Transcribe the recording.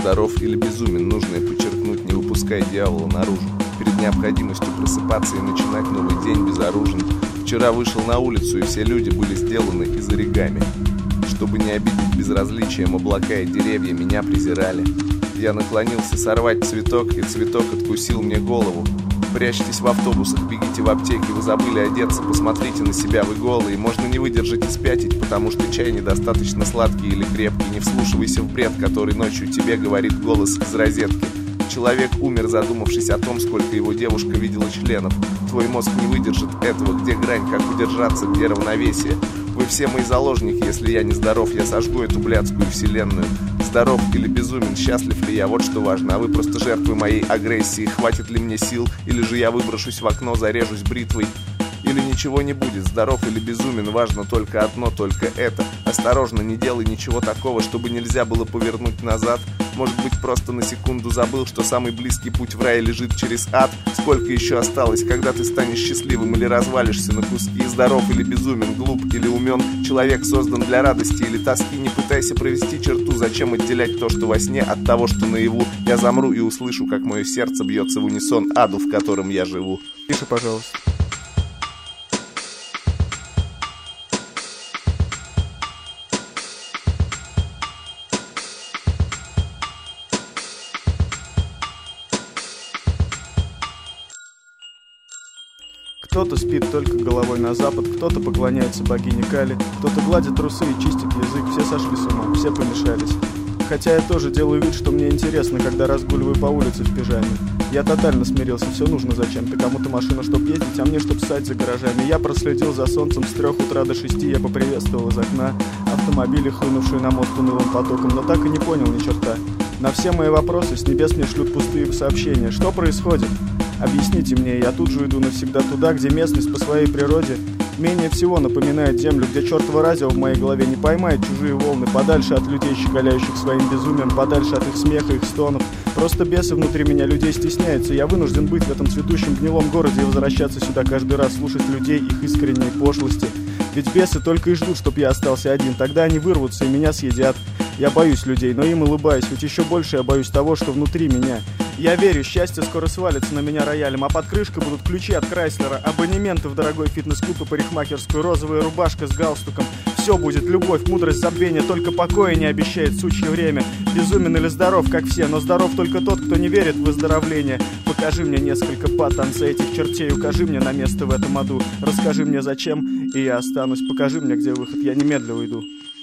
здоров или безумен, нужно подчеркнуть, не выпуская дьявола наружу. Перед необходимостью просыпаться и начинать новый день безоружен. Вчера вышел на улицу, и все люди были сделаны из оригами. Чтобы не обидеть безразличием облака и деревья, меня презирали. Я наклонился сорвать цветок, и цветок откусил мне голову. Прячьтесь в автобусах, бегите в аптеки, вы забыли одеться, посмотрите на себя, вы голые. Можно не выдержать и спятить, потому что чай недостаточно сладкий или крепкий. Не вслушивайся в бред, который ночью тебе говорит голос из розетки. Человек умер, задумавшись о том, сколько его девушка видела членов. Твой мозг не выдержит этого, где грань, как удержаться, где равновесие. Вы все мои заложники, если я не здоров, я сожгу эту блядскую вселенную. Здоров или безумен, счастлив ли я, вот что важно. А вы просто жертвы моей агрессии. Хватит ли мне сил, или же я выброшусь в окно, зарежусь бритвой. Или ничего не будет, здоров или безумен, важно только одно, только это. Осторожно, не делай ничего такого, чтобы нельзя было повернуть назад. Может быть, просто на секунду забыл, что самый близкий путь в рай лежит через ад. Сколько еще осталось, когда ты станешь счастливым или развалишься на куски? Здоров или безумен, глуп или умен, человек создан для радости или тоски. Не пытайся провести черту, зачем отделять то, что во сне, от того, что наяву. Я замру и услышу, как мое сердце бьется в унисон аду, в котором я живу. Тише, пожалуйста. Кто-то спит только головой на запад, кто-то поклоняется богине Кали, кто-то гладит трусы и чистит язык, все сошли с ума, все помешались. Хотя я тоже делаю вид, что мне интересно, когда разгуливаю по улице в пижаме. Я тотально смирился, все нужно зачем-то, кому-то машина, чтоб ездить, а мне чтоб ссать за гаражами. Я проследил за солнцем с 3 утра до 6, я поприветствовал из окна автомобили, хлынувшие на мост унылым потоком, но так и не понял ни черта. На все мои вопросы с небес мне шлют пустые сообщения. Что происходит? Объясните мне, я тут же иду навсегда туда, где местность по своей природе менее всего напоминает землю, где чертово радио в моей голове не поймает чужие волны, подальше от людей, щеголяющих своим безумием, подальше от их смеха, их стонов. Просто бесы внутри меня, людей стесняются. Я вынужден быть в этом цветущем гнилом городе и возвращаться сюда каждый раз, слушать людей, их искренние пошлости. Ведь бесы только и ждут, чтоб я остался один. Тогда они вырвутся и меня съедят. Я боюсь людей, но им улыбаюсь, ведь еще больше я боюсь того, что внутри меня. Я верю, счастье скоро свалится на меня роялем, а под крышкой будут ключи от Крайслера, абонементы в дорогой фитнес-клуб и парикмахерскую, розовая рубашка с галстуком. Все будет, любовь, мудрость, забвение, только покоя не обещает сучье время. Безумен или здоров, как все, но здоров только тот, кто не верит в выздоровление. Покажи мне несколько па танца этих чертей, укажи мне на место в этом аду. Расскажи мне зачем, и я останусь. Покажи мне, где выход, я немедленно уйду.